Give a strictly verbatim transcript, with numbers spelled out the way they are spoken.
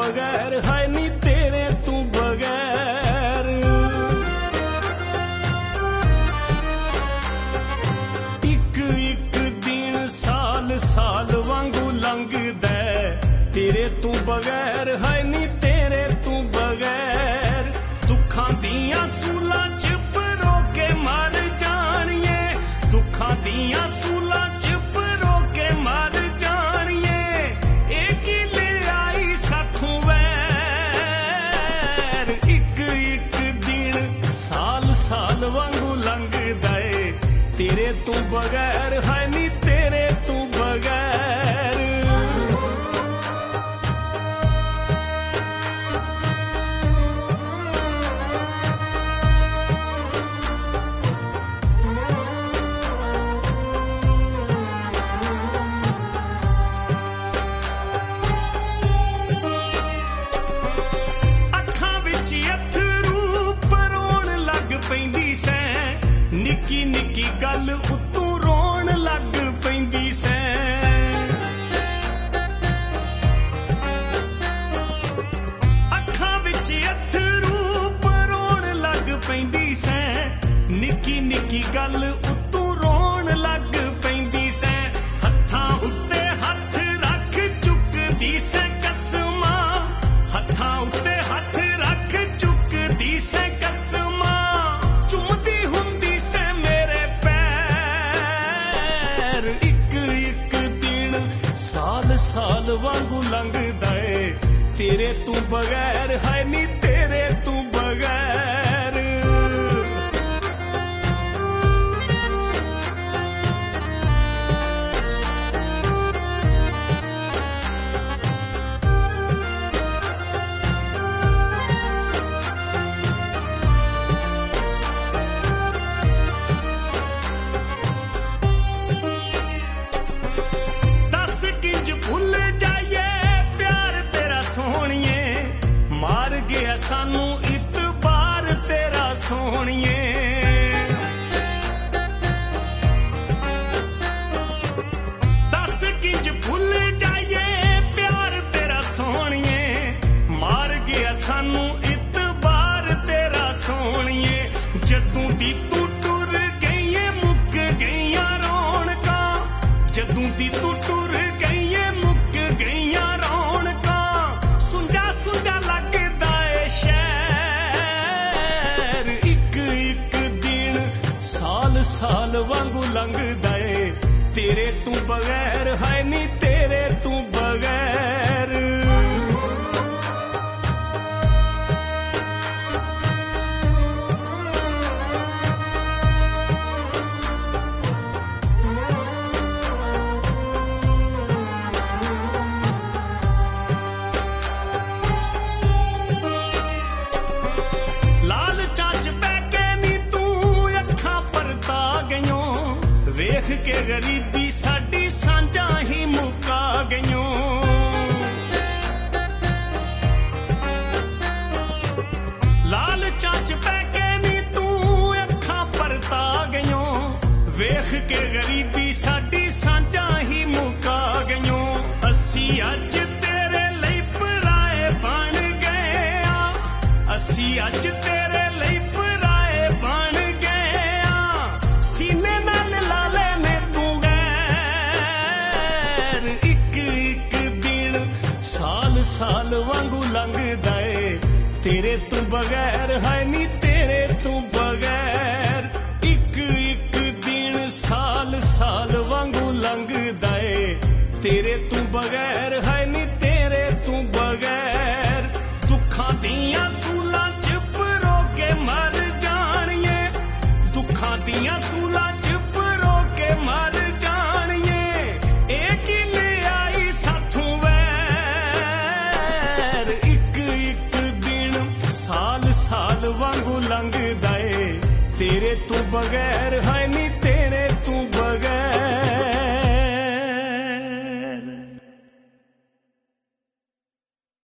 बगैर, है नी तेरे तू बगैर। एक एक दिन साल साल वांगू लंघदा तेरे तू बगैर, है नी तेरे तू बगैर। दुखां दियां सूलां च परो के मर जानिए, दुखां दियां सूलां च परो के मर जानिए। एक ले आई साथों वैर, एक एक दिन साल साल वांगू लंघदा ए तेरे तू बगैर, है नी तेरे तू बगैर। निक्की निक्की गल उत्तों रोन लग पैंदी सै, अखां विच अथरू रोन लग पैंदी सै। निक्की निक्की गल उत्तों रोन लग पैंदी सै। हत्थां उत्ते हत्थ रख चुकदी सै कसमां, हत्थां उत्ते हत्थ रख चुकदी सै कसमां। चुमदी हुंदी साल साल वांगू लंघदा ए तेरे तू बगैर, है नी तेरे तू बगैर। भुल जाइए प्यार तेरा सोहणिए, मार गया सानू इतबार तेरा सोहणिए। दस किंज भुल जाइए प्यार तेरा सोहणिए, मार गया सानू इतबार तेरा सोहणिए। जदों दी तू टुर गई है मुक गईयां रौनकां, जदों दी तू टुर साल वांगू लंघदा ए तेरे तू बगैर, है नी तेरे तू बगैर। लाल चाच पैके नी तू अखां परता गईयों, वेख के गरीबी साडी सांझा ही मुका गईयों। लाल चाच पैके नी तू अखां परता गईयों, वेख के गरीबी साडी सांझा ही मुका गईयों। असी अज तेरे लई पराए बन गए आ, असी अज तेरे लई पराए बन गए आ। सीने नाल लाले ने तू गैर, एक एक दिन साल साल वांगू लंघदा ए तेरे तू बगैर, है नी तेरे तू बगैर। एक एक दिन साल साल वांगू लंघदा ए तेरे तू बगैर, है नी तेरे तू बगैर। दुखां दियां सूलां च परो के मर जानिए, दुखां दियां सूलां च परो के मर जानिए। एक ले आई साथों वैर, एक एक दिन साल साल वांगू लंघदा ए तेरे तू बगैर, है